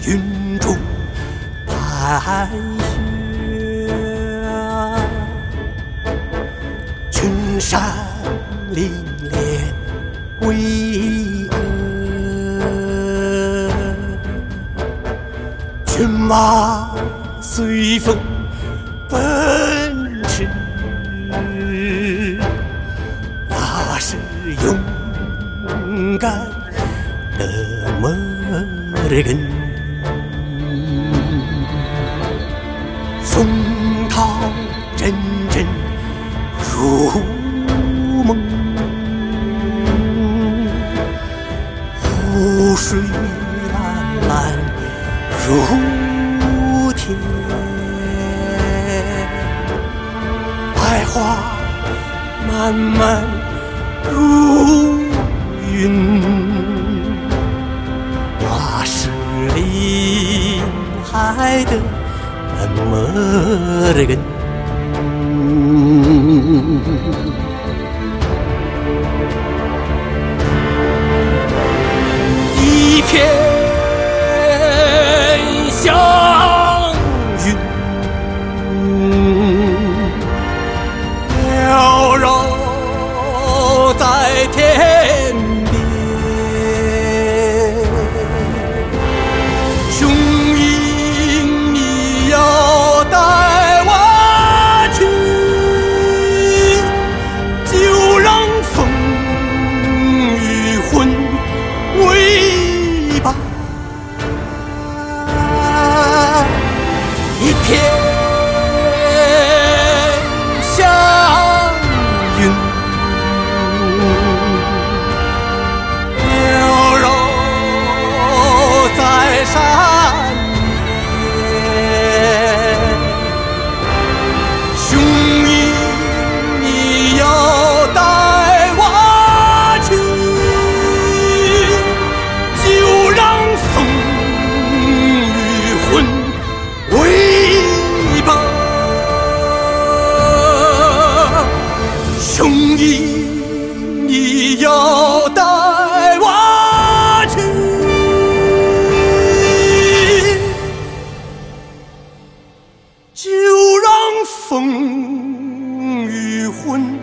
云中白雪，群山凛冽巍峨，骏马随风奔驰，那是勇敢的摩尔根。松涛阵阵入梦，湖水蓝蓝如天，百花漫漫如云，那是临海的摩尔根。一片祥云缭绕在天边，雄鹰你要带我去，就让风雨魂为伴。一片祥云缭绕在山巅，雄鹰你要带我去，就让风雨魂为伴。雄鹰你要带我去，就让风雨魂